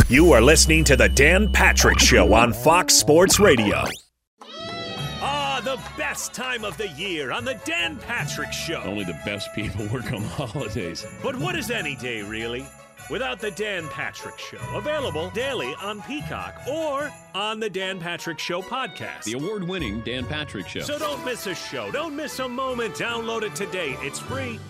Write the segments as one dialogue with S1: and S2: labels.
S1: You are listening to The Dan Patrick Show on Fox Sports Radio. The best time of the year on The Dan Patrick Show.
S2: Only the best people work on the holidays.
S1: But what is any day, really, without The Dan Patrick Show? Available daily on Peacock or on The Dan Patrick Show podcast.
S2: The award-winning Dan Patrick Show.
S1: So don't miss a show. Don't miss a moment. Download it today. It's free.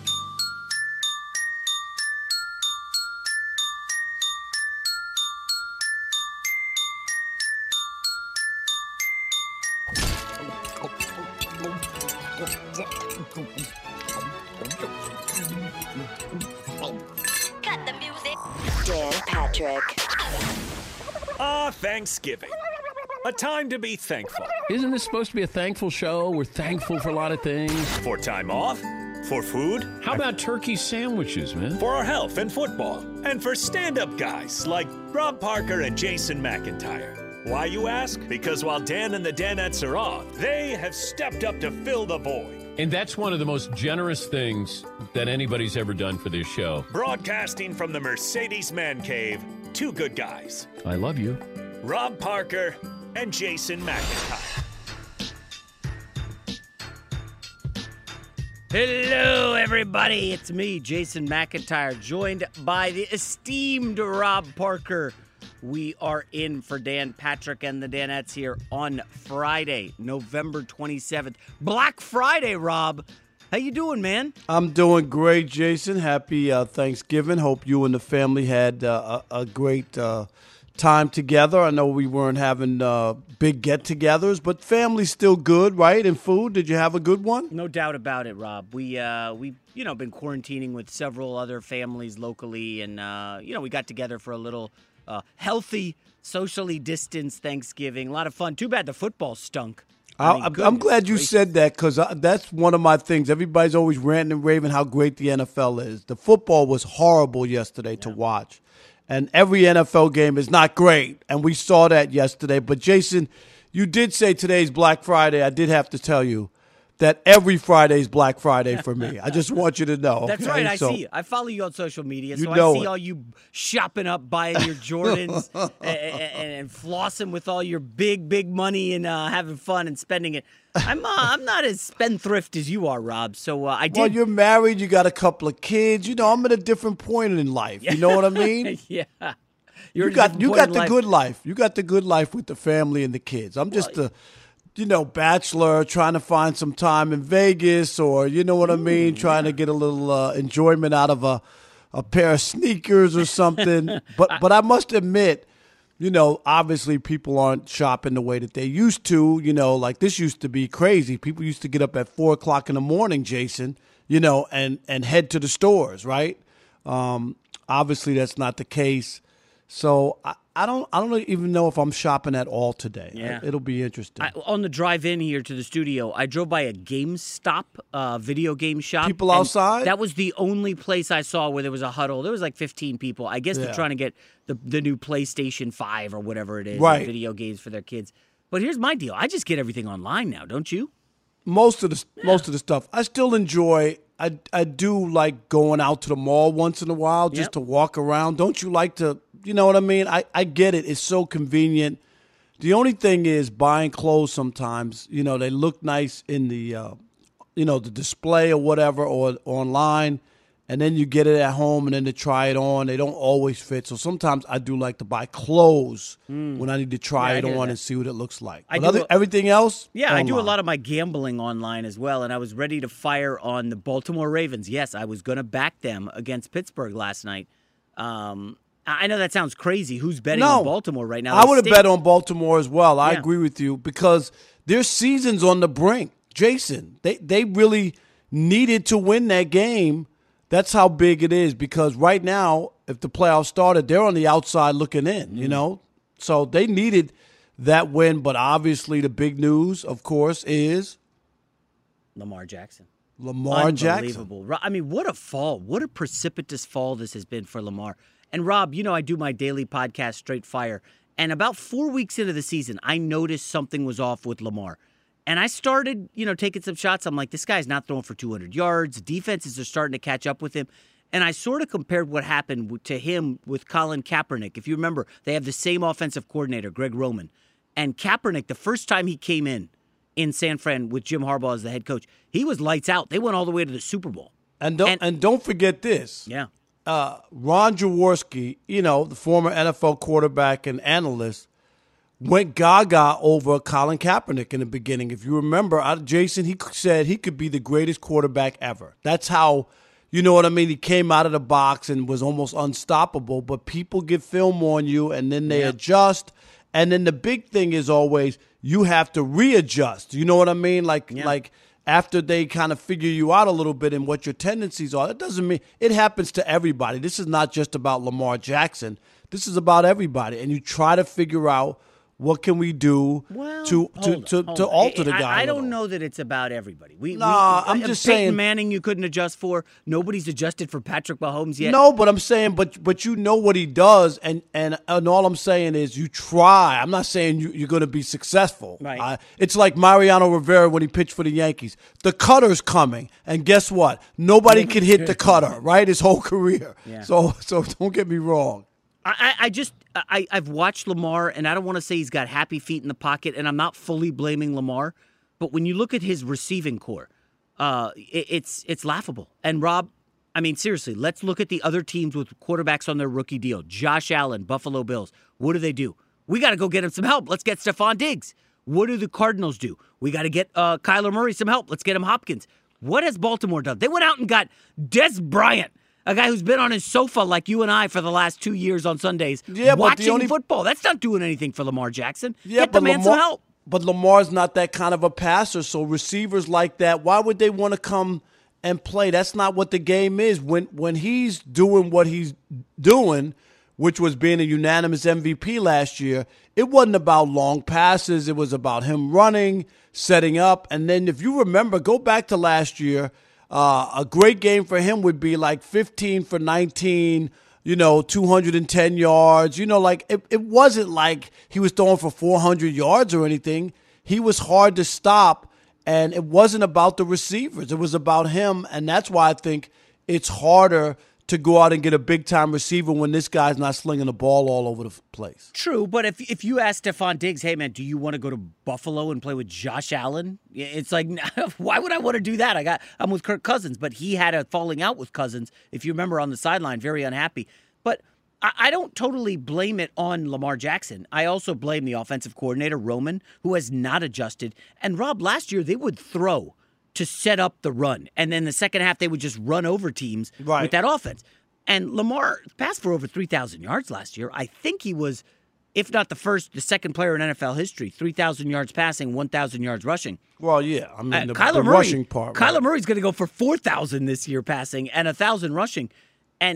S3: Cut the music. Dan Patrick.
S1: Thanksgiving. A time to be thankful.
S2: Isn't this supposed to be a thankful show? We're thankful for a lot of things.
S1: For time off, for food.
S2: How about turkey sandwiches, man?
S1: For our health and football. And for stand-up guys like Rob Parker and Jason McIntyre. Why, you ask? Because while Dan and the Danettes are off, they have stepped up to fill the void.
S2: And that's one of the most generous things that anybody's ever done for this show.
S1: Broadcasting from the Mercedes Man Cave, two good guys.
S2: I love you.
S1: Rob Parker and Jason McIntyre.
S4: Hello, everybody. It's me, Jason McIntyre, joined by the esteemed Rob Parker. We are in for Dan Patrick and the Danettes here on Friday, November 27th. Black Friday, Rob. How you doing, man?
S5: I'm doing great, Jason. Happy Thanksgiving. Hope you and the family had a great time together. I know we weren't having big get-togethers, but family's still good, right? And food, did you have a good one?
S4: No doubt about it, Rob. We been quarantining with several other families locally, and we got together for a little healthy, socially distanced Thanksgiving. A lot of fun. Too bad the football stunk.
S5: I'm glad you said that because that's one of my things. Everybody's always ranting and raving how great the NFL is. The football was horrible yesterday to watch. And every NFL game is not great, and we saw that yesterday. But, Jason, you did say today's Black Friday. I did have to tell you that every Friday is Black Friday for me. I just want you to know.
S4: That's
S5: okay?
S4: right. I
S5: So,
S4: see. I follow you on social media,
S5: You
S4: so
S5: know
S4: I see
S5: it.
S4: all you shopping up, buying your Jordans, and flossing with all your big money and having fun and spending it. I'm not as spendthrift as you are, Rob. So I did.
S5: Well, you're married. You got a couple of kids. You know, I'm at a different point in life. You know what I mean?
S4: Yeah.
S5: You got the good life. You got the good life with the family and the kids. I'm just a bachelor trying to find some time in Vegas, or you know what I mean, trying to get a little enjoyment out of a pair of sneakers or something. But I must admit, obviously people aren't shopping the way that they used to. Like this used to be crazy. People used to get up at 4 o'clock in the morning, Jason, and head to the stores, right? Obviously that's not the case. So I don't even know if I'm shopping at all today.
S4: Yeah.
S5: It'll be interesting.
S4: On the drive in here to the studio, I drove by a GameStop video game shop.
S5: People
S4: and
S5: outside?
S4: That was the only place I saw where there was a huddle. There was like 15 people. I guess they're trying to get the new PlayStation 5 or whatever it is,
S5: Right.
S4: video games for their kids. But here's my deal. I just get everything online now, don't you?
S5: Most of the stuff I still enjoy. I do like going out to the mall once in a while just to walk around. Don't you like to? You know what I mean? I get it. It's so convenient. The only thing is buying clothes sometimes, they look nice in the, the display or whatever or online, and then you get it at home and then to try it on, they don't always fit. So sometimes I do like to buy clothes when I need to try it on and see what it looks like. Everything else?
S4: Yeah, I do a
S5: online.
S4: lot of my gambling online as well, and I was ready to fire on the Baltimore Ravens. Yes, I was going to back them against Pittsburgh last night. I know that sounds crazy. Who's betting on Baltimore right now?
S5: I would have bet on Baltimore as well. I agree with you because their season's on the brink. Jason, they really needed to win that game. That's how big it is because right now, if the playoffs started, they're on the outside looking in, So they needed that win, but obviously the big news, of course, is
S4: Lamar Jackson.
S5: Unbelievable.
S4: I mean, what a fall. What a precipitous fall this has been for Lamar. And Rob, I do my daily podcast, Straight Fire. And about 4 weeks into the season, I noticed something was off with Lamar. And I started, taking some shots. I'm like, this guy's not throwing for 200 yards. Defenses are starting to catch up with him. And I sort of compared what happened to him with Colin Kaepernick. If you remember, they have the same offensive coordinator, Greg Roman. And Kaepernick, the first time he came in San Fran with Jim Harbaugh as the head coach, he was lights out. They went all the way to the Super Bowl.
S5: And don't forget this.
S4: Yeah.
S5: Ron Jaworski, the former NFL quarterback and analyst, went gaga over Colin Kaepernick in the beginning. If you remember, Jason, he said he could be the greatest quarterback ever. That's how, you know what I mean? He came out of the box and was almost unstoppable. But people get film on you, and then they adjust. And then the big thing is always you have to readjust. You know what I mean? Like after they kind of figure you out a little bit and what your tendencies are. That doesn't mean it happens to everybody. This is not just about Lamar Jackson. This is about everybody. And you try to figure out what can we do to alter the guy.
S4: I don't know that it's about everybody.
S5: I'm just saying.
S4: Peyton Manning you couldn't adjust for. Nobody's adjusted for Patrick Mahomes yet.
S5: No, but I'm saying, but you know what he does, and all I'm saying is you try. I'm not saying you're going to be successful.
S4: Right.
S5: It's like Mariano Rivera when he pitched for the Yankees. The cutter's coming, and guess what? Nobody can hit the cutter, right? His whole career.
S4: Yeah.
S5: So don't get me wrong.
S4: I've watched Lamar, and I don't want to say he's got happy feet in the pocket, and I'm not fully blaming Lamar, but when you look at his receiving core, it's laughable. And Rob, I mean, seriously, let's look at the other teams with quarterbacks on their rookie deal. Josh Allen, Buffalo Bills. What do? We got to go get him some help. Let's get Stephon Diggs. What do the Cardinals do? We got to get Kyler Murray some help. Let's get him Hopkins. What has Baltimore done? They went out and got Des Bryant. A guy who's been on his sofa like you and I for the last 2 years on Sundays watching football. That's not doing anything for Lamar Jackson. Get the man some help.
S5: But Lamar's not that kind of a passer, so receivers like that, why would they want to come and play? That's not what the game is. When he's doing what he's doing, which was being a unanimous MVP last year, it wasn't about long passes. It was about him running, setting up. And then if you remember, go back to last year, a great game for him would be like 15 for 19, 210 yards. It wasn't like he was throwing for 400 yards or anything. He was hard to stop, and it wasn't about the receivers. It was about him, and that's why I think it's harder to go out and get a big-time receiver when this guy's not slinging the ball all over the place.
S4: True, but if you ask Stephon Diggs, hey, man, do you want to go to Buffalo and play with Josh Allen? It's like, why would I want to do that? I'm with Kirk Cousins, but he had a falling out with Cousins, if you remember, on the sideline, very unhappy. But I don't totally blame it on Lamar Jackson. I also blame the offensive coordinator, Roman, who has not adjusted. And, Rob, last year they would throw to set up the run. And then the second half, they would just run over teams with that offense. And Lamar passed for over 3,000 yards last year. I think he was, if not the second player in NFL history, 3,000 yards passing, 1,000 yards rushing.
S5: Well, yeah. I mean, the
S4: Murray,
S5: rushing part.
S4: Kyler Murray's going to go for 4,000 this year passing and 1,000 rushing. And,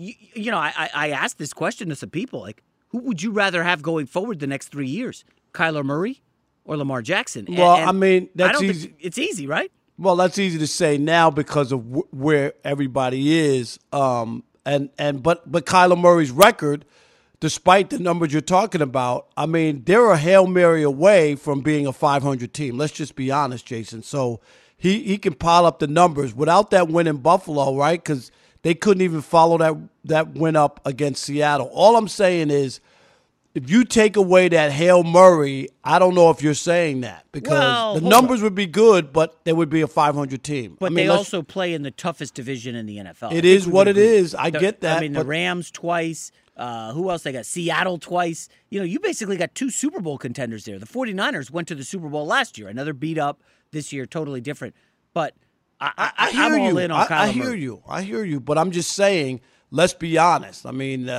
S4: I asked this question to some people, like, who would you rather have going forward the next 3 years? Kyler Murray or Lamar Jackson?
S5: Well, I mean, that's easy.
S4: It's easy, right?
S5: Well, that's easy to say now because of where everybody is. But Kyler Murray's record, despite the numbers you're talking about, I mean, they're a Hail Mary away from being a 500 team. Let's just be honest, Jason. So he can pile up the numbers without that win in Buffalo, right? Because they couldn't even follow that win up against Seattle. All I'm saying is, if you take away that Hail Murray, I don't know if you're saying that because the numbers would be good, but they would be a 500 team.
S4: But they also play in the toughest division in the NFL.
S5: It is what it is. I get that.
S4: I mean, the Rams twice. Who else they got? Seattle twice. You basically got two Super Bowl contenders there. The 49ers went to the Super Bowl last year. Another beat up this year, totally different. But I'm all in on Kyler Murray.
S5: I hear you. But I'm just saying, let's be honest. I mean,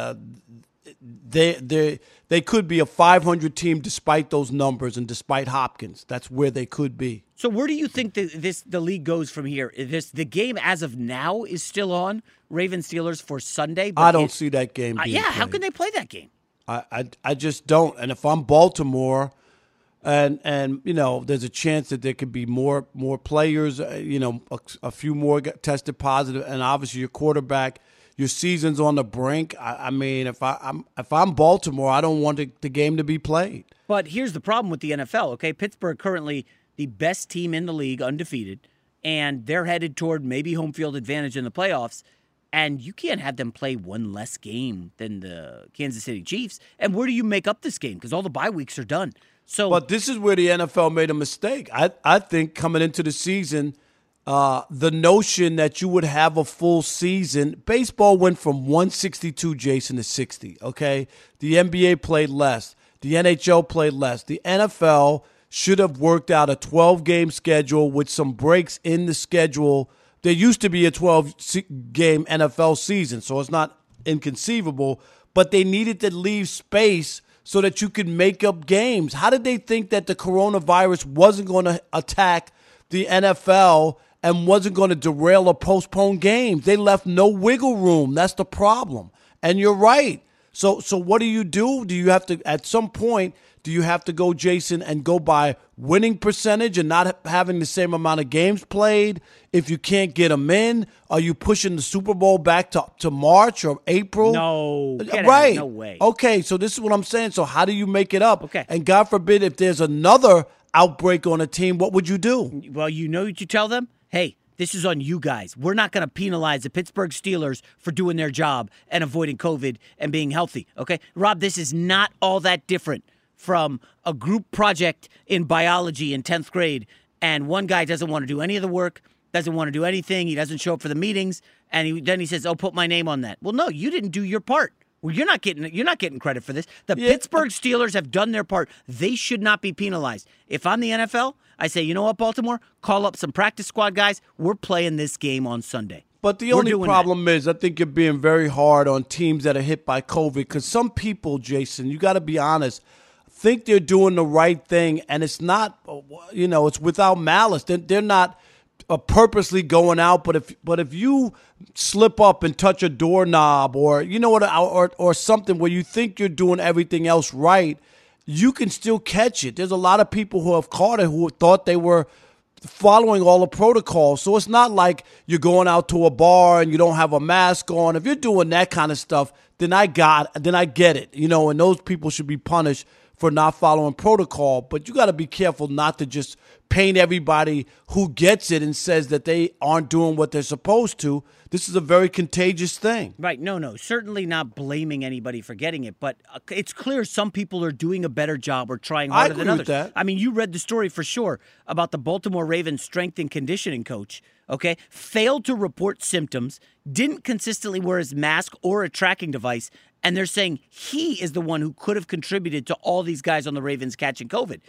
S5: they could be a 500 team despite those numbers and despite Hopkins. That's where they could be.
S4: So where do you think the league goes from here? The game as of now is still on, Ravens Steelers for Sunday. But
S5: I don't see that game being played.
S4: How can they play that game?
S5: I just don't. And if I'm Baltimore, and there's a chance that there could be more players, a few more tested positive, and obviously your quarterback. Your season's on the brink. I mean, if I'm Baltimore, I don't want the game to be played.
S4: But here's the problem with the NFL, okay? Pittsburgh currently the best team in the league, undefeated, and they're headed toward maybe home field advantage in the playoffs. And you can't have them play one less game than the Kansas City Chiefs. And where do you make up this game? Because all the bye weeks are done.
S5: But this is where the NFL made a mistake. I think coming into the season, the notion that you would have a full season, baseball went from 162, Jason, to 60, okay? The NBA played less. The NHL played less. The NFL should have worked out a 12-game schedule with some breaks in the schedule. There used to be a 12-game NFL season, so it's not inconceivable, but they needed to leave space so that you could make up games. How did they think that the coronavirus wasn't going to attack the NFL and wasn't going to derail or postpone games? They left no wiggle room. That's the problem. And you're right. So what do? Do you have to, at some point, do you have to go, Jason, and go by winning percentage and not having the same amount of games played? If you can't get them in, are you pushing the Super Bowl back to March or April?
S4: No.
S5: Right.
S4: No way.
S5: Okay, so this is what I'm saying. So how do you make it up?
S4: Okay.
S5: And God forbid if there's another outbreak on a team, what would you do?
S4: Well, you know what you tell them? Hey, this is on you guys. We're not going to penalize the Pittsburgh Steelers for doing their job and avoiding COVID and being healthy, okay? Rob, this is not all that different from a group project in biology in 10th grade, and one guy doesn't want to do any of the work, doesn't want to do anything, he doesn't show up for the meetings, and then he says, "Oh, put my name on that." Well, no, you didn't do your part. Well, you're not getting credit for this. The Pittsburgh Steelers have done their part. They should not be penalized. If I'm the NFL, I say, you know what, Baltimore? Call up some practice squad guys. We're playing this game on Sunday.
S5: But the only problem is I think you're being very hard on teams that are hit by COVID because some people, Jason, you got to be honest, think they're doing the right thing, and it's not, it's without malice. They're not purposely going out, but if you slip up and touch a doorknob or or something where you think you're doing everything else right, you can still catch it. There's a lot of people who have caught it who thought they were following all the protocols. So it's not like you're going out to a bar and you don't have a mask on. If you're doing that kind of stuff, then I get it, and those people should be punished for not following protocol. But you got to be careful not to just paint everybody who gets it and says that they aren't doing what they're supposed to. This is a very contagious thing.
S4: Right. No. Certainly not blaming anybody for getting it. But it's clear some people are doing a better job or trying harder than others.
S5: With that.
S4: I mean, you read the story for sure about the Baltimore Ravens strength and conditioning coach, okay? Failed to report symptoms, didn't consistently wear his mask or a tracking device, and they're saying he is the one who could have contributed to all these guys on the Ravens catching COVID.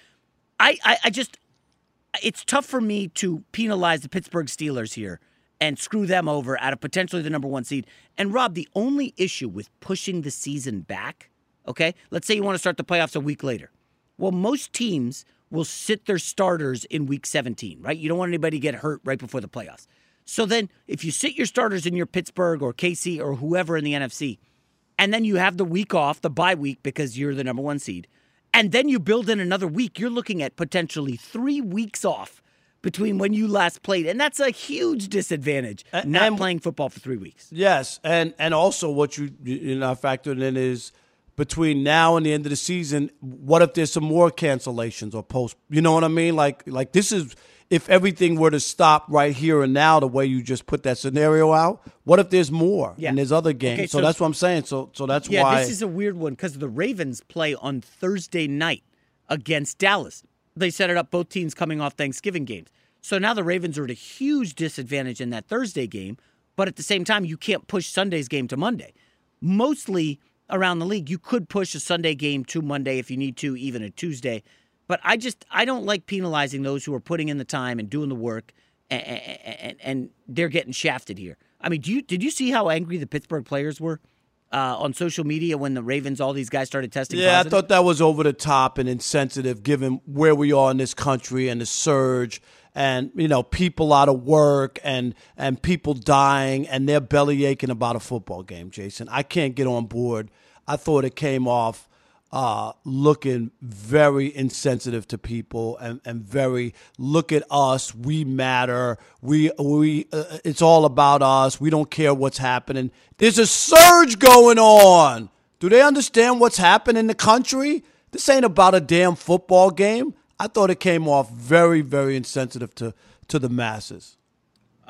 S4: It's tough for me to penalize the Pittsburgh Steelers here and screw them over out of potentially the number one seed. And, Rob, the only issue with pushing the season back, okay, let's say you want to start the playoffs a week later. Well, most teams will sit their starters in week 17, right? You don't want anybody to get hurt right before the playoffs. So then if you sit your starters in your Pittsburgh or KC or whoever in the NFC, and then you have the week off, the bye week, because you're the number one seed, and then you build in another week, you're looking at potentially 3 weeks off between when you last played. And that's a huge disadvantage, not playing football for 3 weeks.
S5: Yes, and also what you're not factoring in is between now and the end of the season, what if there's some more cancellations or post? You know what I mean? Like this is, if everything were to stop right here and now, the way you just put that scenario out, what if there's more and there's other games? Okay, so that's what I'm saying. So that's why.
S4: Yeah, this is a weird one because the Ravens play on Thursday night against Dallas. They set it up, both teams coming off Thanksgiving games. So now the Ravens are at a huge disadvantage in that Thursday game, but at the same time, you can't push Sunday's game to Monday. Mostly around the league, you could push a Sunday game to Monday if you need to, even a Tuesday. But I don't like penalizing those who are putting in the time and doing the work, and they're getting shafted here. I mean, did you see how angry the Pittsburgh players were on social media when the Ravens, all these guys started testing positive?
S5: I thought that was over the top and insensitive given where we are in this country and the surge and, people out of work and people dying and they're belly aching about a football game, Jason. I can't get on board. I thought it came off looking very insensitive to people and very, look at us, we matter, we it's all about us, we don't care what's happening. There's a surge going on. Do they understand what's happening in the country? This ain't about a damn football game. I thought it came off very, very insensitive to the masses.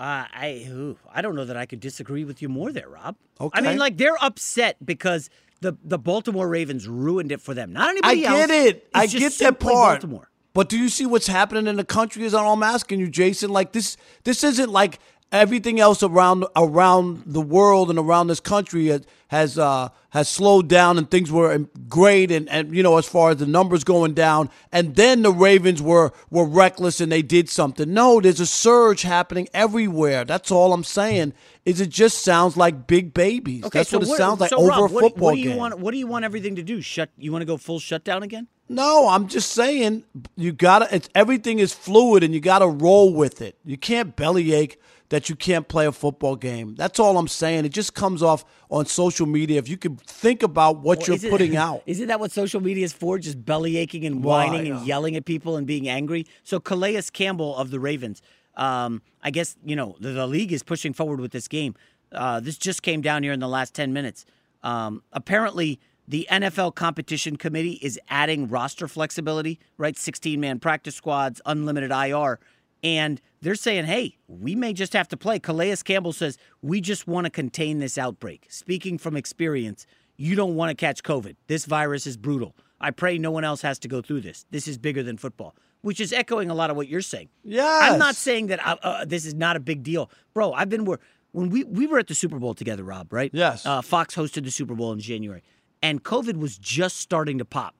S4: I don't know that I could disagree with you more there, Rob.
S5: Okay.
S4: I mean, like, they're upset because the Baltimore Ravens ruined it for them. Not anybody else.
S5: I get it. I
S4: just
S5: get that
S4: simply
S5: part.
S4: Baltimore.
S5: But do you see what's happening in the country? Is all I'm asking you, Jason. Like this isn't like everything else around the world and around this country has slowed down, and things were great, and as far as the numbers going down, and then the Ravens were reckless and they did something. No, there's a surge happening everywhere. That's all I'm saying. Is it just sounds like big babies?
S4: Okay,
S5: That's
S4: so
S5: what it sounds like
S4: so
S5: over
S4: Rob,
S5: a football
S4: what do you
S5: game.
S4: What do you want everything to do? You want to go full shutdown again?
S5: No, I'm just saying everything is fluid and you gotta roll with it. You can't bellyache that you can't play a football game. That's all I'm saying. It just comes off on social media. If you could think about what you're putting out. Isn't
S4: that what social media is for? Just belly aching and whining and yelling at people and being angry? So Calais Campbell of the Ravens, I guess, the league is pushing forward with this game. This just came down here in the last 10 minutes. Apparently, the NFL Competition Committee is adding roster flexibility, right? 16-man practice squads, unlimited IR. And they're saying, hey, we may just have to play. Calais Campbell says, we just want to contain this outbreak. Speaking from experience, you don't want to catch COVID. This virus is brutal. I pray no one else has to go through this. This is bigger than football, which is echoing a lot of what you're saying.
S5: Yes.
S4: I'm not saying that this is not a big deal. Bro, when we were at the Super Bowl together, Rob, right?
S5: Yes.
S4: Fox hosted the Super Bowl in January. And COVID was just starting to pop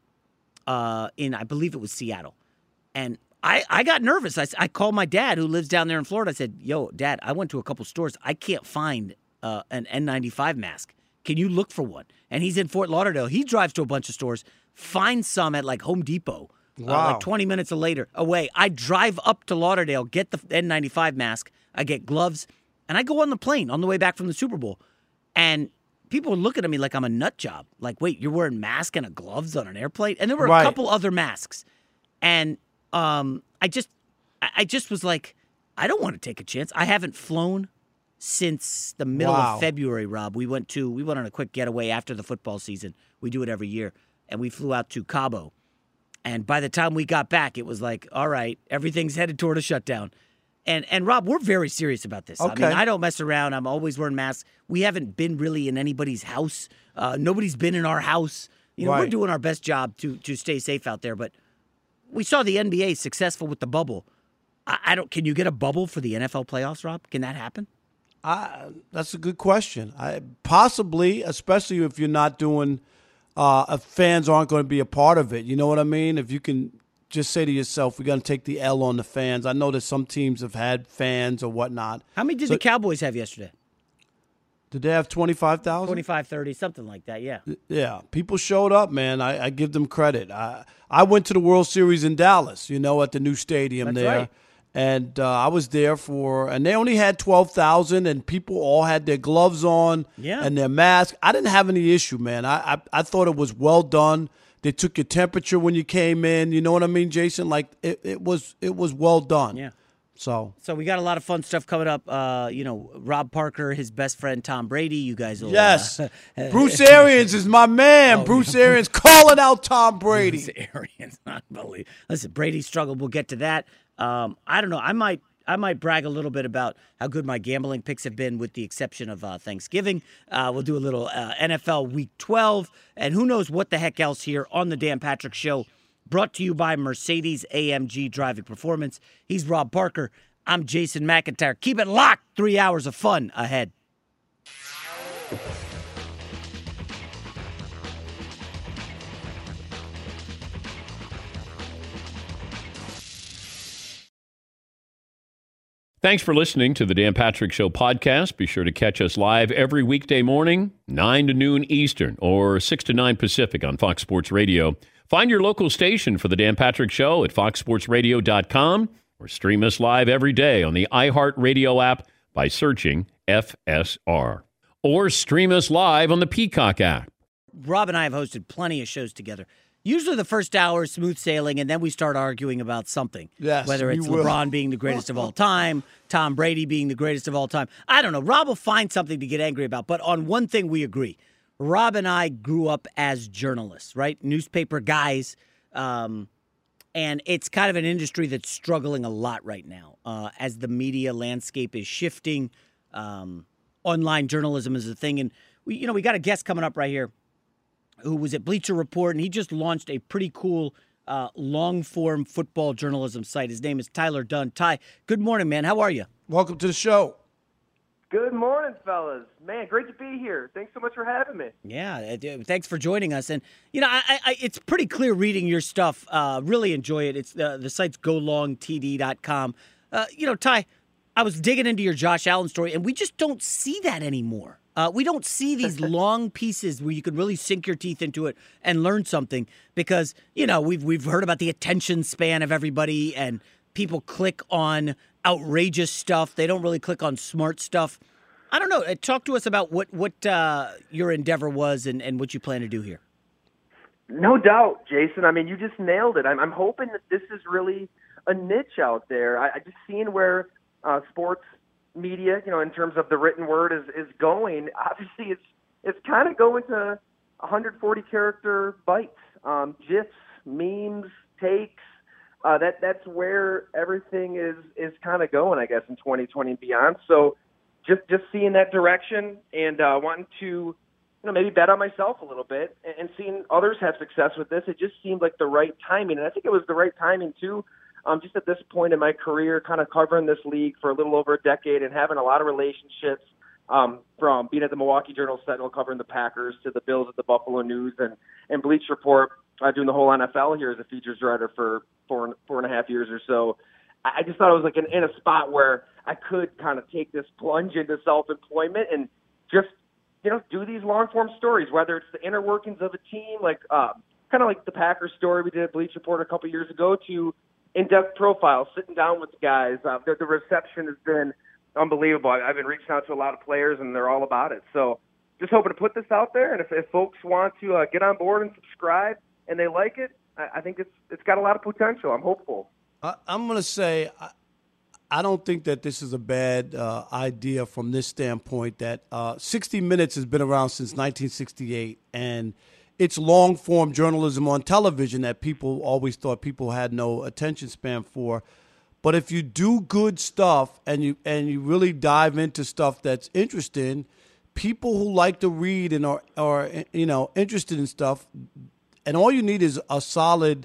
S4: in, I believe it was Seattle. And I got nervous. I called my dad, who lives down there in Florida. I said, yo, Dad, I went to a couple stores. I can't find an N95 mask. Can you look for one? And he's in Fort Lauderdale. He drives to a bunch of stores, finds some at like Home Depot, like 20 minutes away. I drive up to Lauderdale, get the N95 mask. I get gloves, and I go on the plane on the way back from the Super Bowl. And people were looking at me like I'm a nut job. Like, wait, you're wearing mask and gloves on an airplane? And there were a couple other masks. And I just was like, I don't want to take a chance. I haven't flown since the middle of February, Rob. We went on a quick getaway after the football season. We do it every year. And we flew out to Cabo. And by the time we got back, it was like, all right, everything's headed toward a shutdown. And Rob, we're very serious about this.
S5: Okay.
S4: I mean, I don't mess around. I'm always wearing masks. We haven't been really in anybody's house. Nobody's been in our house. We're doing our best job to stay safe out there. But we saw the NBA successful with the bubble. Can you get a bubble for the NFL playoffs, Rob? Can that happen?
S5: That's a good question. Possibly, especially if you're not doing, if fans aren't going to be a part of it. You know what I mean? If you can just say to yourself, we're going to take the L on the fans. I know that some teams have had fans or whatnot.
S4: How many did the Cowboys have yesterday?
S5: Did they have 25,000?
S4: 25, 30, something like that, yeah.
S5: Yeah, people showed up, man. I give them credit. I went to the World Series in Dallas, at the new stadium there. Right. And I was there and they only had 12,000, and people all had their gloves on and their masks. I didn't have any issue, man. I thought it was well done. They took your temperature when you came in. You know what I mean, Jason? Like, it was well done.
S4: Yeah.
S5: So
S4: we got a lot of fun stuff coming up. Rob Parker, his best friend Tom Brady. You guys will.
S5: Yes. Bruce Arians is my man. Bruce Arians calling out Tom Brady.
S4: Bruce Arians, unbelievable. Listen, Brady struggled. We'll get to that. I don't know. I might brag a little bit about how good my gambling picks have been, with the exception of Thanksgiving. We'll do a little NFL Week 12, and who knows what the heck else here on the Dan Patrick Show. Brought to you by Mercedes-AMG Driving Performance. He's Rob Parker. I'm Jason McIntyre. Keep it locked. 3 hours of fun ahead.
S2: Thanks for listening to the Dan Patrick Show podcast. Be sure to catch us live every weekday morning, 9 to noon Eastern or 6 to 9 Pacific on Fox Sports Radio. Find your local station for the Dan Patrick Show at foxsportsradio.com or stream us live every day on the iHeartRadio app by searching FSR. Or stream us live on the Peacock app.
S4: Rob and I have hosted plenty of shows together. Usually the first hour is smooth sailing, and then we start arguing about something.
S5: Yes,
S4: whether it's LeBron being the greatest of all time, Tom Brady being the greatest of all time. I don't know. Rob will find something to get angry about. But on one thing we agree. Rob and I grew up as journalists, right? Newspaper guys. And it's kind of an industry that's struggling a lot right now as the media landscape is shifting. Online journalism is a thing. And we got a guest coming up right here who was at Bleacher Report, and he just launched a pretty cool long-form football journalism site. His name is Tyler Dunne. Ty, good morning, man. How are you?
S5: Welcome to the show.
S6: Good morning, fellas. Man, great to be here. Thanks so much for having me.
S4: Yeah, thanks for joining us. And, it's pretty clear reading your stuff. Really enjoy it. It's the site's golongtd.com. Ty, I was digging into your Josh Allen story, and we just don't see that anymore. We don't see these long pieces where you can really sink your teeth into it and learn something because, we've heard about the attention span of everybody and people click on outrageous stuff. They don't really click on smart stuff. I don't know. Talk to us about what your endeavor was and what you plan to do here.
S6: No doubt, Jason. I mean, you just nailed it. I'm hoping that this is really a niche out there. I just seen where sports media, in terms of the written word is going. Obviously, it's kind of going to 140 character bites, GIFs, memes, takes. That's where everything is kind of going, I guess, in 2020 and beyond. So just seeing that direction and wanting to, maybe bet on myself a little bit and seeing others have success with this, it just seemed like the right timing. And I think it was the right timing, too, just at this point in my career, kind of covering this league for a little over a decade and having a lot of relationships from being at the Milwaukee Journal-Sentinel covering the Packers to the Bills at the Buffalo News and Bleacher Report doing the whole NFL here as a features writer for four and a half years or so. I just thought I was like in a spot where I could kind of take this plunge into self-employment and just, do these long-form stories, whether it's the inner workings of a team, like kind of like the Packers story we did at Bleacher Report a couple years ago, to in-depth profiles, sitting down with the guys. The reception has been unbelievable. I've been reaching out to a lot of players, and they're all about it. So just hoping to put this out there, and if folks want to get on board and subscribe and they like it, I think it's got a lot of potential. I'm hopeful.
S5: I'm going to say I don't think that this is a bad idea from this standpoint that 60 Minutes has been around since 1968, and it's long-form journalism on television that people always thought people had no attention span for. But if you do good stuff and you really dive into stuff that's interesting, people who like to read and are interested in stuff, and all you need is a solid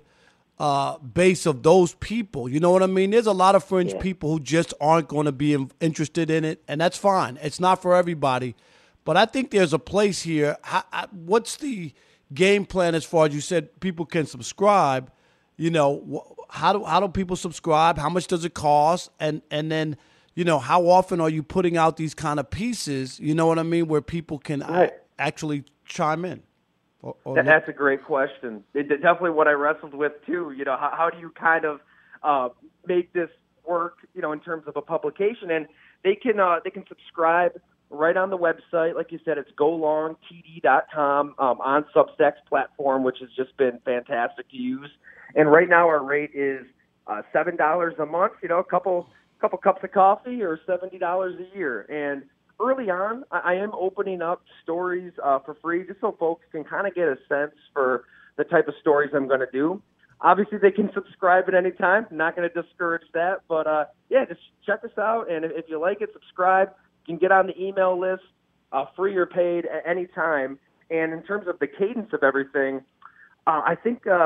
S5: base of those people. You know what I mean? There's a lot of fringe people who just aren't going to be interested in it, and that's fine. It's not for everybody. But I think there's a place here. What's the game plan as far as you said people can subscribe? How do people subscribe? How much does it cost? And then, how often are you putting out these kind of pieces, you know what I mean, where people can actually chime in?
S6: That's a great question. It's definitely what I wrestled with, too. How do you kind of make this work, in terms of a publication? And they can subscribe right on the website. Like you said, it's golongtd.com on Substack's platform, which has just been fantastic to use. And right now our rate is $7 a month, a couple cups of coffee, or $70 a year. And early on, I am opening up stories for free just so folks can kind of get a sense for the type of stories I'm going to do. Obviously, they can subscribe at any time. I'm not going to discourage that. But, just check us out. And if you like it, subscribe. You can get on the email list, free or paid, at any time. And in terms of the cadence of everything, I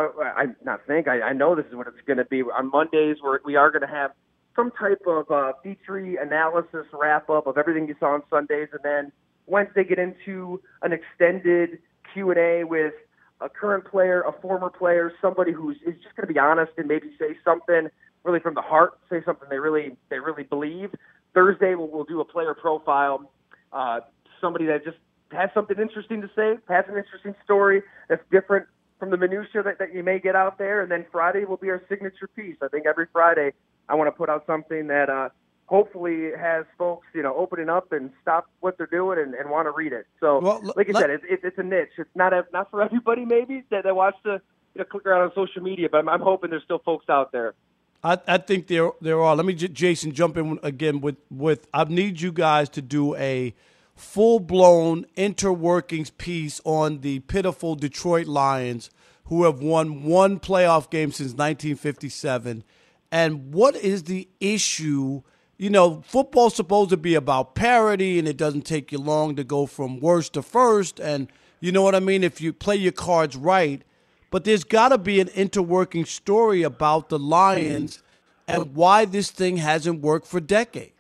S6: know this is what it's going to be. On Mondays, we are going to have some type of feature analysis wrap-up of everything you saw on Sundays. And then Wednesday, get into an extended Q&A with a current player, a former player, somebody who's just going to be honest and maybe say something really from the heart, say something they really believe. Thursday, we'll do a player profile, somebody that just has something interesting to say, has an interesting story that's different from the minutia that you may get out there. And then Friday will be our signature piece. I think every Friday I want to put out something that hopefully has folks, opening up and stop what they're doing and want to read it. So, like I said, it's a niche. It's not for everybody maybe that wants to click around on social media, but I'm hoping there's still folks out there.
S5: I think there are. Let me, Jason, jump in again with I need you guys to do a full-blown interworkings piece on the pitiful Detroit Lions, who have won one playoff game since 1957. And what is the issue? You know, football's supposed to be about parity, and it doesn't take you long to go from worst to first. And you know what I mean? If you play your cards right. But there's got to be an interworking story about the Lions and why this thing hasn't worked for decades.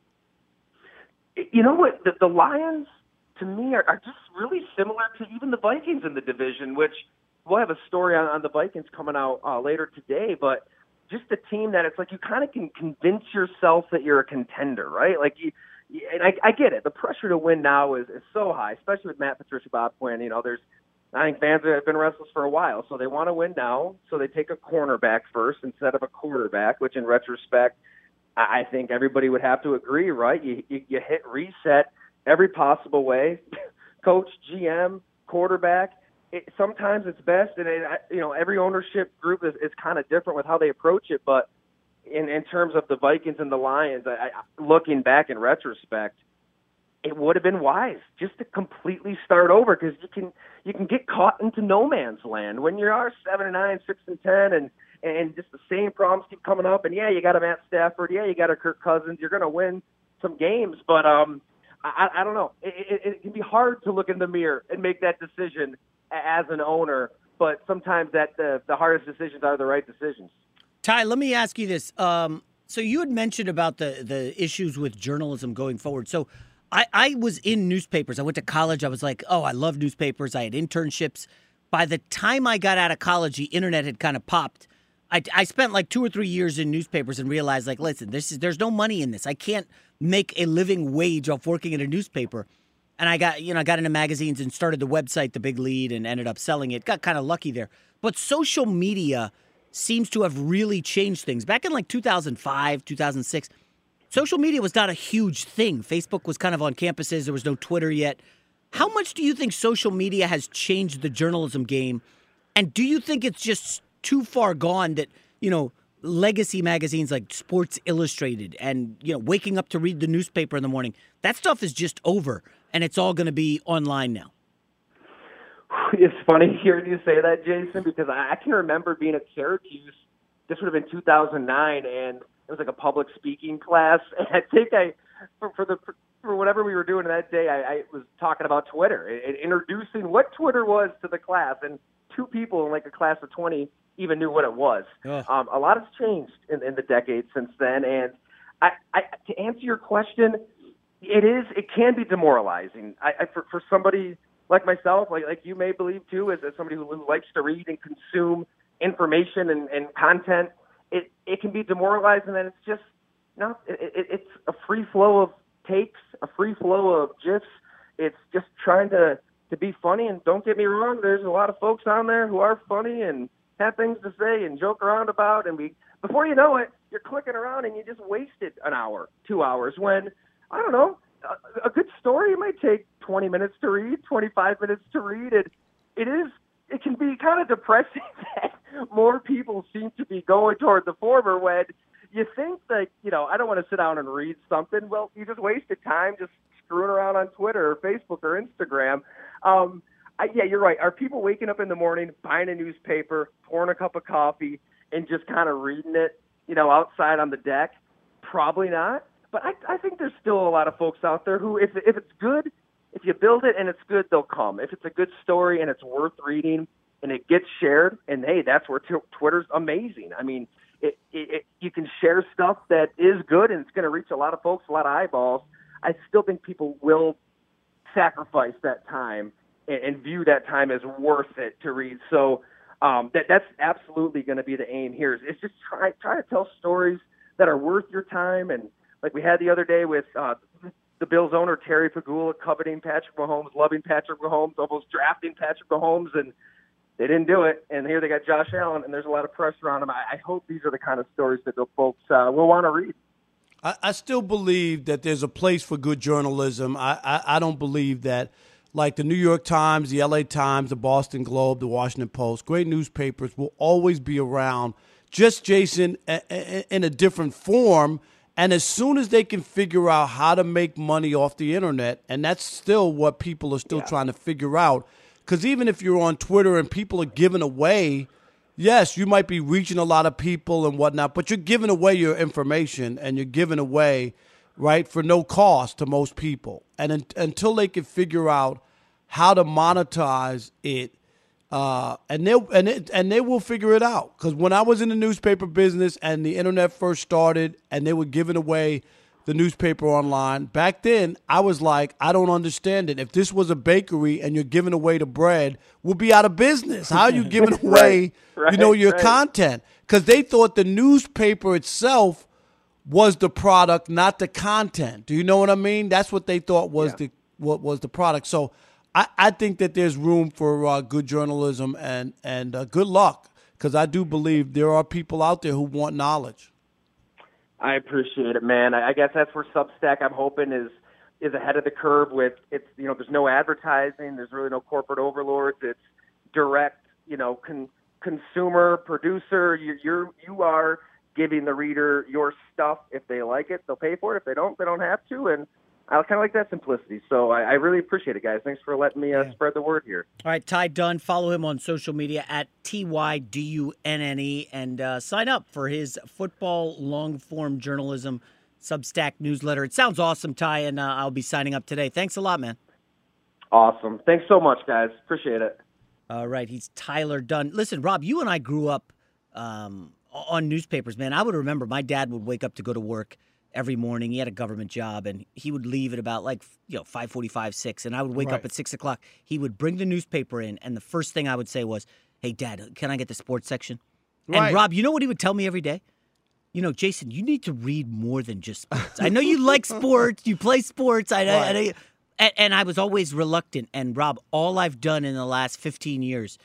S6: You know what? The Lions, to me, are just really similar to even the Vikings in the division, which we'll have a story on the Vikings coming out later today. But just a team that it's like you kind of can convince yourself that you're a contender, right? Like and I get it. The pressure to win now is so high, especially with Matt Patricia, Bob Quinn. You know, I think fans have been restless for a while, so they want to win now. So they take a cornerback first instead of a quarterback, which in retrospect, I think everybody would have to agree, right? You hit reset every possible way. Coach, GM, quarterback. Sometimes it's best, and every ownership group is kind of different with how they approach it. But in terms of the Vikings and the Lions, looking back in retrospect, it would have been wise just to completely start over, because you can get caught into no man's land when you are 7-9, 6-10, and just the same problems keep coming up. And yeah, you got a Matt Stafford, yeah, you got a Kirk Cousins. You're going to win some games, but I don't know. It can be hard to look in the mirror and make that decision as an owner, but sometimes the hardest decisions are the right decisions.
S4: Ty, let me ask you this. So you had mentioned about the issues with journalism going forward. So I was in newspapers. I went to college. I was like, oh, I love newspapers. I had internships. By the time I got out of college, the internet had kind of popped. I spent like 2 or 3 years in newspapers and realized, like, listen, there's no money in this. I can't make a living wage off working at a newspaper. And I got into magazines and started the website, The Big Lead, and ended up selling it. Got kind of lucky there. But social media seems to have really changed things. Back in like 2005, 2006, social media was not a huge thing. Facebook was kind of on campuses. There was no Twitter yet. How much do you think social media has changed the journalism game? And do you think it's just too far gone that, legacy magazines like Sports Illustrated and, waking up to read the newspaper in the morning, that stuff is just over and it's all going to be online now?
S6: It's funny hearing you say that, Jason, because I can remember being at Syracuse. This would have been 2009, and it was like a public speaking class. And I think for whatever we were doing that day, I was talking about Twitter and introducing what Twitter was to the class. And 2 people in like a class of 20 even knew what it was. A lot has changed in the decades since then. And to answer your question, it can be demoralizing. For somebody like myself, like you may believe too, as somebody who likes to read and consume information and content, it can be demoralizing, and it's just it's a free flow of takes, a free flow of GIFs. It's just trying to be funny. And don't get me wrong, there's a lot of folks on there who are funny and have things to say and joke around about. And before you know it, you're clicking around and you just wasted an hour, 2 hours, when, I don't know, a good story might take 20 minutes to read, 25 minutes to read. It can be kind of depressing that more people seem to be going toward the former, when you think that, I don't want to sit down and read something. Well, you just wasted time just screwing around on Twitter or Facebook or Instagram. Yeah, you're right. Are people waking up in the morning, buying a newspaper, pouring a cup of coffee, and just kind of reading it, outside on the deck? Probably not. But I think there's still a lot of folks out there who, if it's good, if you build it and it's good, they'll come. If it's a good story and it's worth reading and it gets shared, and hey, that's where Twitter's amazing. I mean, you can share stuff that is good and it's going to reach a lot of folks, a lot of eyeballs. I still think people will sacrifice that time and view that time as worth it to read. So that's absolutely going to be the aim here. It's just try to tell stories that are worth your time. And like we had the other day with the Bills owner, Terry Pegula, coveting Patrick Mahomes, loving Patrick Mahomes, almost drafting Patrick Mahomes, and they didn't do it. And here they got Josh Allen, and there's a lot of pressure on him. I hope these are the kind of stories that the folks will want to read.
S5: I still believe that there's a place for good journalism. I don't believe that, like the New York Times, the LA Times, the Boston Globe, the Washington Post, great newspapers will always be around, just, Jason, in a different form. And as soon as they can figure out how to make money off the internet, and that's still what people are still trying to figure out, because even if you're on Twitter and people are giving away, yes, you might be reaching a lot of people and whatnot, but you're giving away your information and you're giving away, right, for no cost to most people. And until they can figure out how to monetize it, and they will figure it out. Because when I was in the newspaper business and the internet first started and they were giving away the newspaper online, back then I was like, I don't understand it. If this was a bakery and you're giving away the bread, we'll be out of business. How are you giving away, your content? Because they thought the newspaper itself was the product, not the content. Do you know what I mean? That's what they thought was what was the product. So I think that there's room for good journalism and good luck, because I do believe there are people out there who want knowledge.
S6: I appreciate it, man. I guess that's where Substack, I'm hoping, is ahead of the curve with it's, there's no advertising, there's really no corporate overlords. It's direct, consumer, producer. You are giving the reader your stuff. If they like it, they'll pay for it. If they don't have to. And I kind of like that simplicity. So I really appreciate it, guys. Thanks for letting me spread the word here.
S4: All right, Ty Dunne, follow him on social media at TYDUNNE and sign up for his football long-form journalism Substack newsletter. It sounds awesome, Ty, and I'll be signing up today. Thanks a lot, man.
S6: Awesome. Thanks so much, guys. Appreciate it.
S4: All right, he's Tyler Dunne. Listen, Rob, you and I grew up on newspapers, man. I would remember my dad would wake up to go to work every morning. He had a government job, and he would leave at about 5:45, 6, and I would wake up at 6 o'clock. He would bring the newspaper in, and the first thing I would say was, "Hey, Dad, can I get the sports section?" Right. And Rob, you know what he would tell me every day? Jason, you need to read more than just sports. I know you like sports, you play sports. I know, and I was always reluctant. And Rob, all I've done in the last 15 years.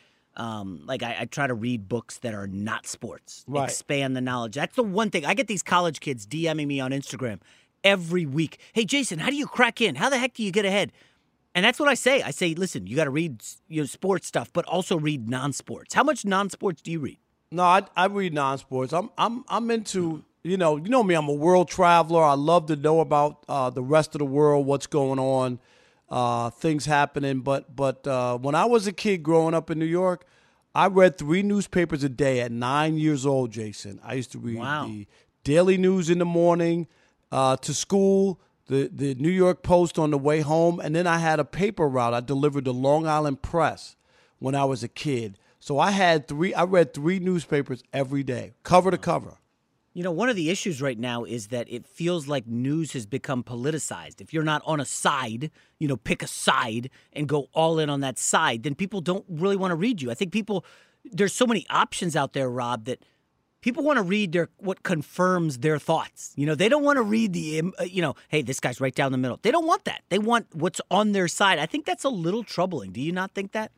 S4: I try to read books that are not sports, expand the knowledge. That's the one thing. I get these college kids DMing me on Instagram every week. Hey, Jason, how do you crack in? How the heck do you get ahead? And that's what I say. I say, listen, you got to read sports stuff, but also read non-sports. How much non-sports do you read?
S5: No, I read non-sports. I'm into, you know me, I'm a world traveler. I love to know about the rest of the world, what's going on. Things happening, but when I was a kid growing up in New York, I read 3 newspapers a day at 9 years old, Jason. I used to read the Daily News in the morning to school, the New York Post on the way home, and then I had a paper route. I delivered the Long Island Press when I was a kid. So I read 3 newspapers every day, cover to cover.
S4: One of the issues right now is that it feels like news has become politicized. If you're not on a side, pick a side and go all in on that side, then people don't really want to read you. I think there's so many options out there, Rob, that people want to read what confirms their thoughts. They don't want to read hey, this guy's right down the middle. They don't want that. They want what's on their side. I think that's a little troubling. Do you not think that?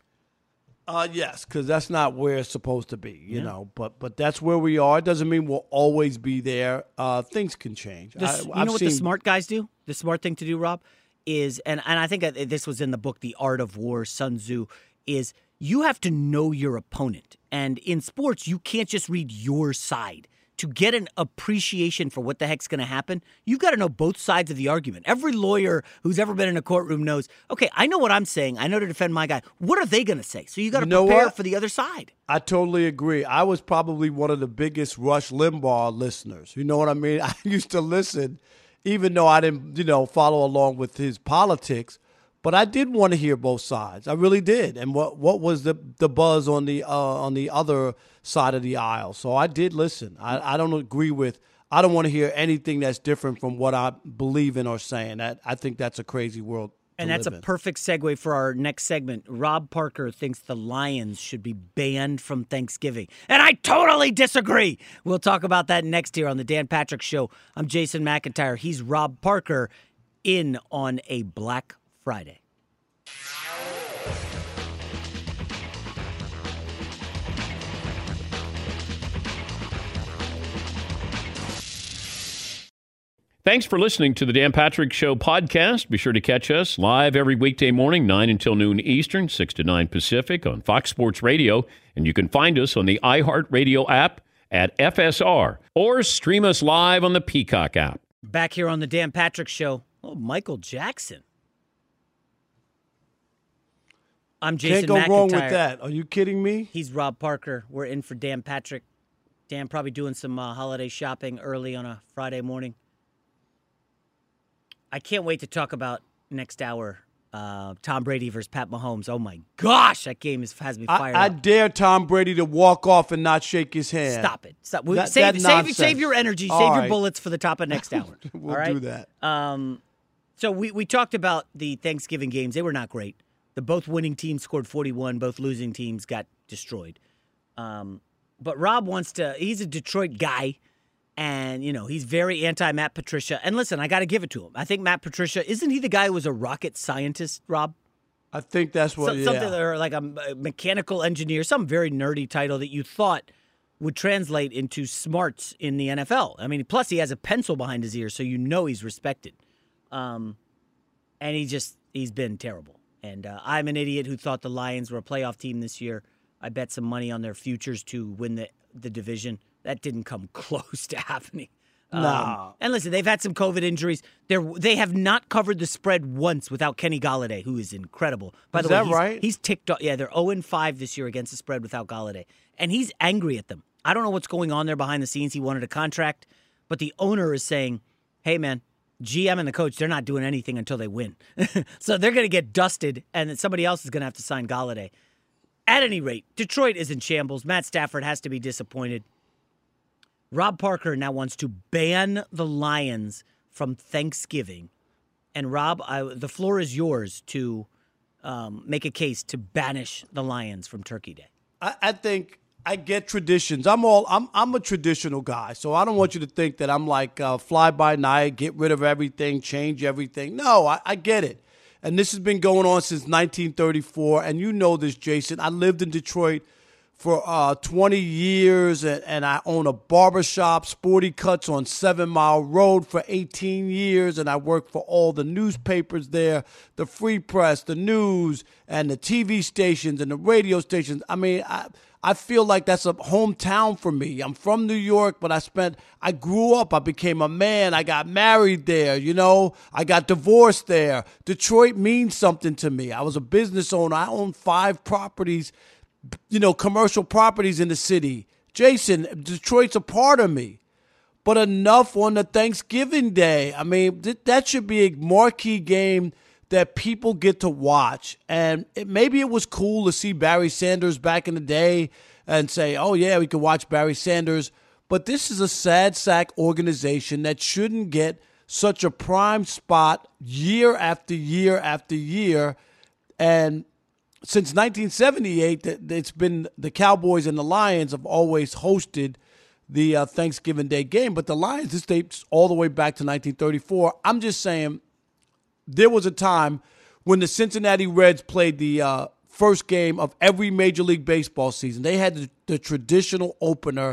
S5: Yes, because that's not where it's supposed to be, you know. But that's where we are. It doesn't mean we'll always be there. Things can change.
S4: What the smart guys do? The smart thing to do, Rob, is, and I think this was in the book, The Art of War, Sun Tzu, is you have to know your opponent. And in sports, you can't just read your side. To get an appreciation for what the heck's going to happen, you've got to know both sides of the argument. Every lawyer who's ever been in a courtroom knows, okay, I know what I'm saying. I know to defend my guy. What are they going to say? So you got to prepare for the other side.
S5: I totally agree. I was probably one of the biggest Rush Limbaugh listeners. You know what I mean? I used to listen, even though I didn't, follow along with his politics. But I did want to hear both sides. I really did. And what was the buzz on the other side of the aisle? So I did listen. I don't agree with. I don't want to hear anything that's different from what I believe in or saying. I think that's a crazy world.
S4: And that's a perfect segue for our next segment. Rob Parker thinks the Lions should be banned from Thanksgiving. And I totally disagree. We'll talk about that next here on the Dan Patrick Show. I'm Jason McIntyre. He's Rob Parker in on a Black Friday.
S2: Thanks for listening to the Dan Patrick Show podcast. Be sure to catch us live every weekday morning, 9 until noon Eastern, 6 to 9 Pacific on Fox Sports Radio. And you can find us on the iHeartRadio app at FSR or stream us live on the Peacock app.
S4: Back here on the Dan Patrick Show. Oh, Michael Jackson. I'm Jason McIntyre.
S5: Can't go wrong with that. Are you kidding me?
S4: He's Rob Parker. We're in for Dan Patrick. Dan probably doing some holiday shopping early on a Friday morning. I can't wait to talk about next hour. Tom Brady versus Pat Mahomes. Oh, my gosh. That game has me fired up.
S5: I dare Tom Brady to walk off and not shake his hand.
S4: Stop it. Stop.
S5: Save
S4: your energy.
S5: All
S4: save
S5: right.
S4: your bullets for the top of next hour.
S5: We'll do that.
S4: So we talked about the Thanksgiving games. They were not great. The both winning teams scored 41. Both losing teams got destroyed. But Rob he's a Detroit guy. And, he's very anti-Matt Patricia. And listen, I got to give it to him. I think Matt Patricia, isn't he the guy who was a rocket scientist, Rob?
S5: I think that's what,
S4: Something or like a mechanical engineer, some very nerdy title that you thought would translate into smarts in the NFL. I mean, plus he has a pencil behind his ear, so he's respected. And he's been terrible. And I'm an idiot who thought the Lions were a playoff team this year. I bet some money on their futures to win the division. That didn't come close to happening.
S5: No.
S4: And listen, they've had some COVID injuries. They have not covered the spread once without Kenny Golladay, who is incredible. By the way,
S5: right?
S4: He's ticked off. Yeah, they're 0-5 this year against the spread without Golladay. And he's angry at them. I don't know what's going on there behind the scenes. He wanted a contract. But the owner is saying, hey, man, GM and the coach, they're not doing anything until they win. So they're going to get dusted, and then somebody else is going to have to sign Golladay. At any rate, Detroit is in shambles. Matt Stafford has to be disappointed. Rob Parker now wants to ban the Lions from Thanksgiving. And Rob, the floor is yours to make a case to banish the Lions from Turkey Day.
S5: I think I get traditions. I'm a traditional guy, so I don't want you to think that I'm like fly by night, get rid of everything, change everything. No, I get it. And this has been going on since 1934. And you know this, Jason. I lived in Detroit for 20 years, and I own a barbershop, Sporty Cuts on 7 Mile Road for 18 years, and I worked for all the newspapers there, the Free Press, the news, and the TV stations and the radio stations. I mean, I feel like that's a hometown for me. I'm from New York, but I grew up, I became a man, I got married there, I got divorced there. Detroit means something to me. I was a business owner. I owned 5 properties, commercial properties in the city. Jason, Detroit's a part of me. But enough on the Thanksgiving Day. I mean, that should be a marquee game that people get to watch. And maybe it was cool to see Barry Sanders back in the day and say, oh, yeah, we can watch Barry Sanders. But this is a sad sack organization that shouldn't get such a prime spot year after year after year. And since 1978, it's been the Cowboys and the Lions have always hosted the Thanksgiving Day game. But the Lions, this dates all the way back to 1934. I'm just saying there was a time when the Cincinnati Reds played the first game of every Major League Baseball season. They had the traditional opener.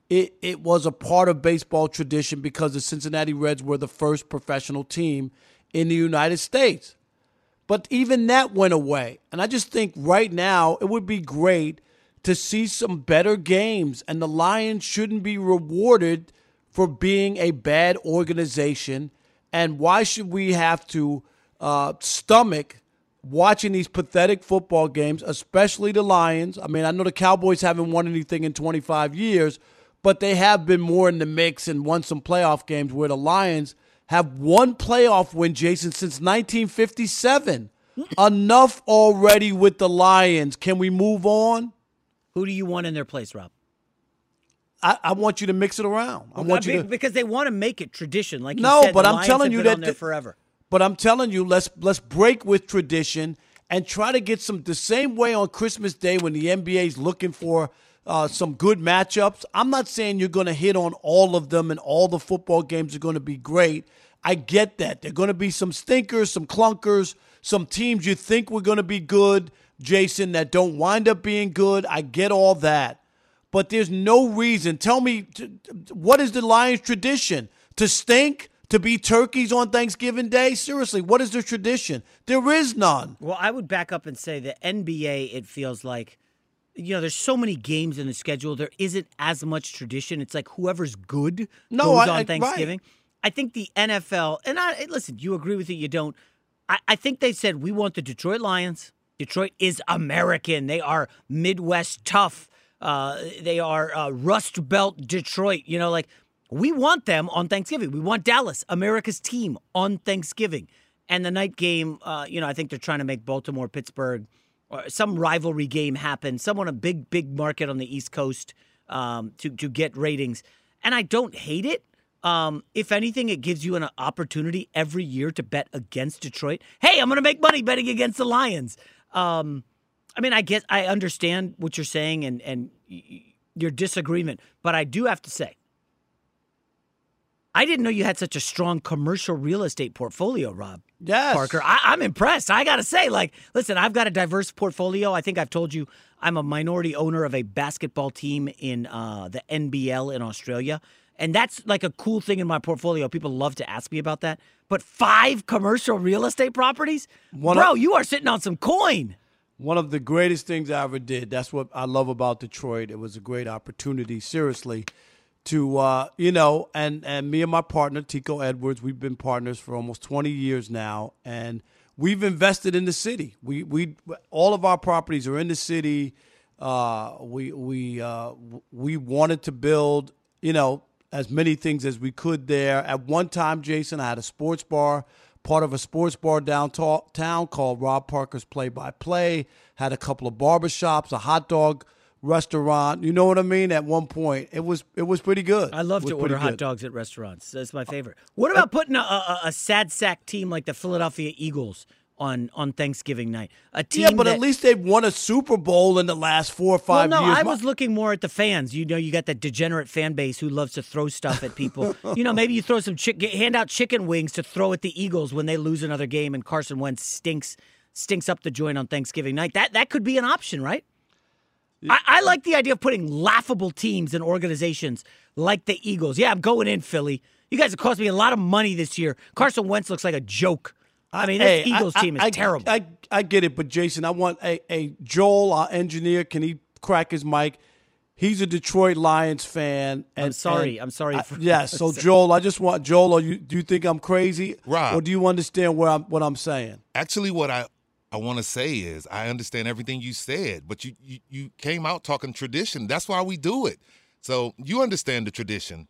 S5: It was a part of baseball tradition because the Cincinnati Reds were the first professional team in the United States. But even that went away. And I just think right now it would be great to see some better games. And the Lions shouldn't be rewarded for being a bad organization. And why should we have to stomach watching these pathetic football games, especially the Lions? I mean, I know the Cowboys haven't won anything in 25 years, but they have been more in the mix and won some playoff games, where the Lions have one playoff win, Jason, since 1957. Enough already with the Lions. Can we move on?
S4: Who do you want in their place, Rob?
S5: I want you to mix it around.
S4: Because they want to make it tradition, like you
S5: no,
S4: said.
S5: But
S4: the
S5: I'm
S4: Lions
S5: telling
S4: have
S5: you
S4: been on
S5: that
S4: there forever.
S5: But I'm telling you, let's break with tradition and try to get the same way on Christmas Day when the NBA is looking for some good matchups. I'm not saying you're going to hit on all of them and all the football games are going to be great. I get that. There are going to be some stinkers, some clunkers, some teams you think were going to be good, Jason, that don't wind up being good. I get all that. But there's no reason. Tell me, what is the Lions' tradition? To stink? To be turkeys on Thanksgiving Day? Seriously, what is the tradition? There is none.
S4: Well, I would back up and say the NBA, it feels like, there's so many games in the schedule. There isn't as much tradition. It's like whoever's good goes on Thanksgiving. Right. I think the NFL, and listen, you agree with it, you don't. I think they said, we want the Detroit Lions. Detroit is American. They are Midwest tough. They are Rust Belt Detroit. We want them on Thanksgiving. We want Dallas, America's team, on Thanksgiving. And the night game, I think they're trying to make Baltimore, Pittsburgh, or some rivalry game happen. Someone a big market on the East Coast to get ratings. And I don't hate it. If anything, it gives you an opportunity every year to bet against Detroit. Hey, I'm going to make money betting against the Lions. I guess I understand what you're saying and your disagreement, but I do have to say, I didn't know you had such a strong commercial real estate portfolio, Rob.
S5: Yes.
S4: Parker. I'm impressed. I got to say, listen, I've got a diverse portfolio. I think I've told you I'm a minority owner of a basketball team in the NBL in Australia. And that's like a cool thing in my portfolio. People love to ask me about that. But 5 commercial real estate properties? You are sitting on some coin.
S5: One of the greatest things I ever did. That's what I love about Detroit. It was a great opportunity, seriously, to, and me and my partner, Tico Edwards, we've been partners for almost 20 years now. And we've invested in the city. We all of our properties are in the city. We wanted to build, as many things as we could there. At one time, Jason, I had a sports bar, part of a sports bar downtown called Rob Parker's Play-by-Play, had a couple of barbershops, a hot dog restaurant. You know what I mean? At one point, it was pretty good.
S4: I love to order hot dogs at restaurants. That's my favorite. What about putting a sad sack team like the Philadelphia Eagles on Thanksgiving night? A team
S5: at least they've won a Super Bowl in the last 4 or 5 years.
S4: I was looking more at the fans. You got that degenerate fan base who loves to throw stuff at people. Maybe you throw some hand out chicken wings to throw at the Eagles when they lose another game and Carson Wentz stinks up the joint on Thanksgiving night. That could be an option, right? I like the idea of putting laughable teams and organizations like the Eagles. Yeah, I'm going in, Philly. You guys have cost me a lot of money this year. Carson Wentz looks like a joke. This Eagles team is terrible.
S5: I get it, but Jason, I want a Joel, our engineer. Can he crack his mic? He's a Detroit Lions fan.
S4: I'm sorry.
S5: So Joel, I just want Joel. Do you think I'm crazy,
S7: Rob,
S5: or do you understand what I'm saying?
S7: Actually, what I want to say is I understand everything you said, but you came out talking tradition. That's why we do it. So you understand the tradition.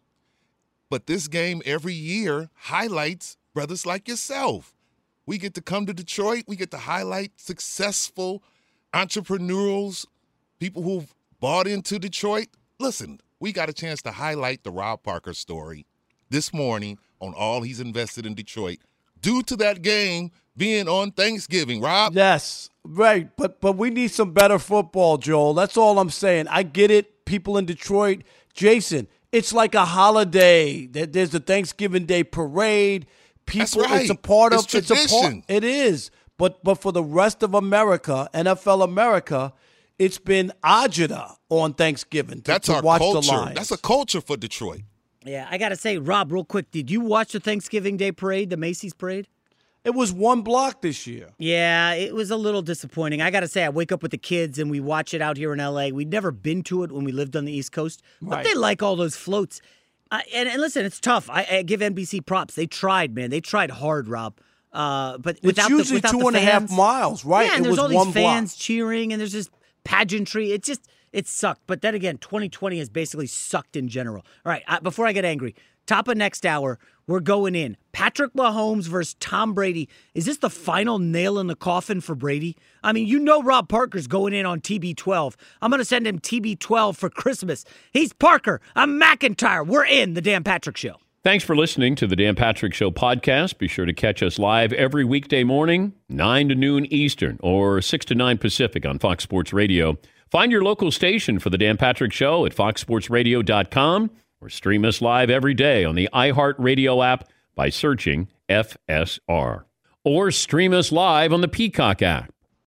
S7: But this game every year highlights brothers like yourself. We get to come to Detroit. We get to highlight successful entrepreneurs, people who've bought into Detroit. Listen, we got a chance to highlight the Rob Parker story this morning on all he's invested in Detroit due to that game being on Thanksgiving, Rob.
S5: Yes, right. But we need some better football, Joel. That's all I'm saying. I get it. People in Detroit. Jason, it's like a holiday. There's a Thanksgiving Day parade. People,
S7: that's right.
S5: It's a part of
S7: tradition.
S5: It is. But for the rest of America, NFL America, it's been agita on Thanksgiving
S7: to
S5: our watch
S7: culture.
S5: The Lions.
S7: That's a culture for Detroit.
S4: Yeah, I got to say, Rob, real quick, did you watch the Thanksgiving Day parade, the Macy's parade?
S5: It was one block this year.
S4: Yeah, it was a little disappointing. I got to say, I wake up with the kids and we watch it out here in L.A. We'd never been to it when we lived on the East Coast, but they like all those floats. And listen, it's tough. I give NBC props. They tried, man. They tried hard, Rob. But
S5: it's usually 2.5 miles, right?
S4: Yeah, and
S5: there's
S4: all these fans cheering, and there's this pageantry. It sucked. But then again, 2020 has basically sucked in general. All right, before I get angry, top of next hour, we're going in. Patrick Mahomes versus Tom Brady. Is this the final nail in the coffin for Brady? I mean, Rob Parker's going in on TB12. I'm going to send him TB12 for Christmas. He's Parker. I'm McIntyre. We're in the Dan Patrick Show.
S2: Thanks for listening to the Dan Patrick Show podcast. Be sure to catch us live every weekday morning, 9 to noon Eastern or 6 to 9 Pacific on Fox Sports Radio. Find your local station for the Dan Patrick Show at foxsportsradio.com or stream us live every day on the iHeartRadio app by searching FSR. Or stream us live on the Peacock app.